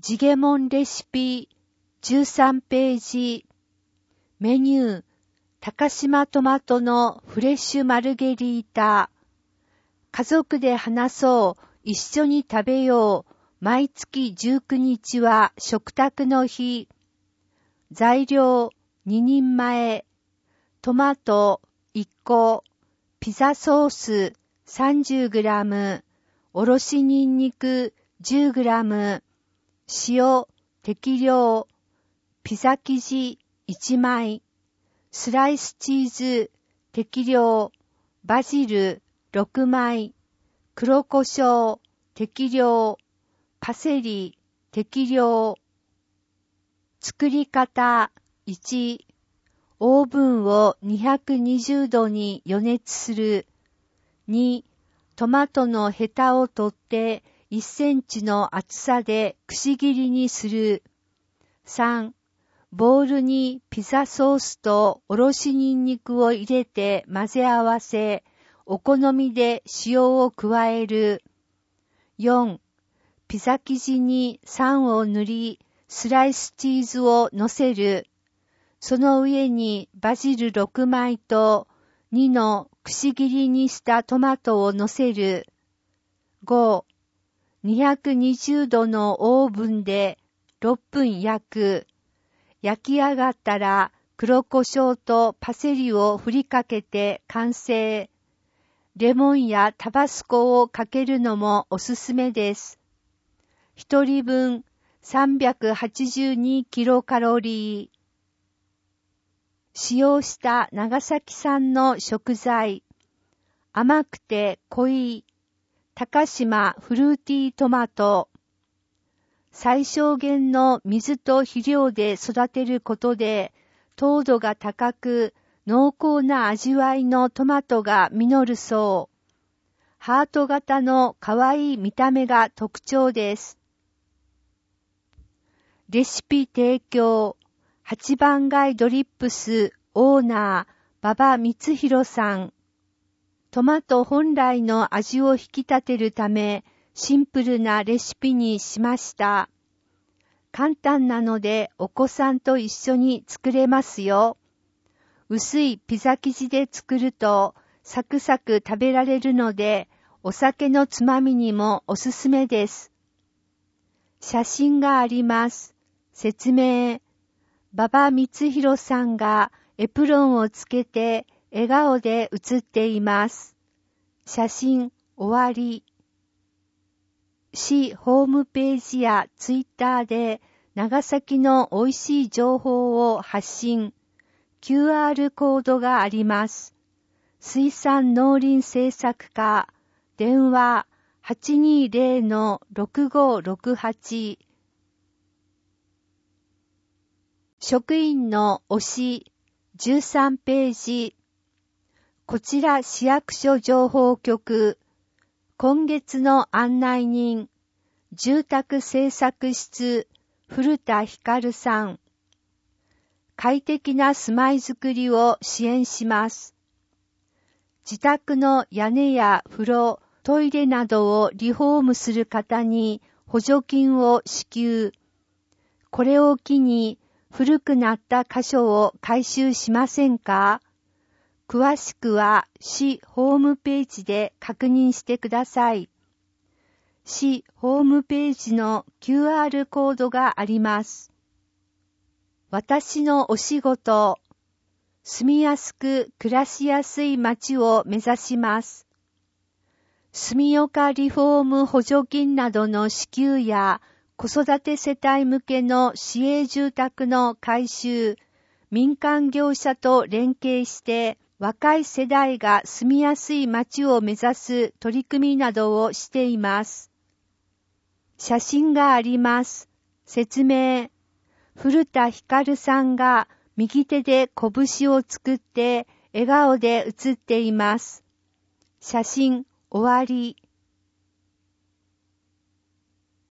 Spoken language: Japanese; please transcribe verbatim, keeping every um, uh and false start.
ジゲモンレシピじゅうさんページ。メニュー、高島トマトのフレッシュマルゲリータ。家族で話そう、一緒に食べよう。毎月じゅうくにちは食卓の日。材料ににんまえ。トマトいっこ。ピザソース さんじゅうグラム。おろしにんにく じゅうグラム。塩適量。ピザ生地いちまい。スライスチーズ適量。バジルろくまい。黒胡椒適量。パセリ適量。作り方いち、オーブンをにひゃくにじゅうどに予熱する。に、トマトのヘタを取っていっセンチの厚さでくし切りにする。さん、ボウルにピザソースとおろしにんにくを入れて混ぜ合わせ、お好みで塩を加える。よん、ピザ生地に酸を塗り、スライスチーズを乗せる。その上にバジルろくまいとにのくし切りにしたトマトを乗せる。ご、にひゃくにじゅうどのオーブンでろっぷん焼く。焼き上がったら黒胡椒とパセリを振りかけて完成。レモンやタバスコをかけるのもおすすめです。一人分さんびゃくはちじゅうにキロカロリー。使用した長崎産の食材。甘くて濃い高島フルーティートマト。最小限の水と肥料で育てることで糖度が高く濃厚な味わいのトマトが実るそう。ハート型の可愛い見た目が特徴です。レシピ提供はちばん街ドリップスオーナー馬場光弘さん。トマト本来の味を引き立てるためシンプルなレシピにしました。簡単なのでお子さんと一緒に作れますよ。薄いピザ生地で作るとサクサク食べられるのでお酒のつまみにもおすすめです。写真があります。説明。馬場光弘さんがエプロンをつけて笑顔で写っています。写真終わり。市ホームページやツイッターで長崎の美味しい情報を発信。キューアール コードがあります。水産農林政策課電話 はちにーぜろのろくごろくはち。職員の推しじゅうさんページ。こちら市役所情報局。今月の案内人。住宅政策室古田光さん。快適な住まいづくりを支援します。自宅の屋根や風呂、トイレなどをリフォームする方に補助金を支給。これを機に古くなった箇所を改修しませんか？詳しくは市ホームページで確認してください。市ホームページの キューアール コードがあります。私のお仕事。住みやすく暮らしやすい街を目指します。住岡リフォーム補助金などの支給や子育て世帯向けの市営住宅の改修、民間業者と連携して若い世代が住みやすい街を目指す取り組みなどをしています。写真があります。説明。古田光さんが右手で拳を作って笑顔で写っています。写真終わり。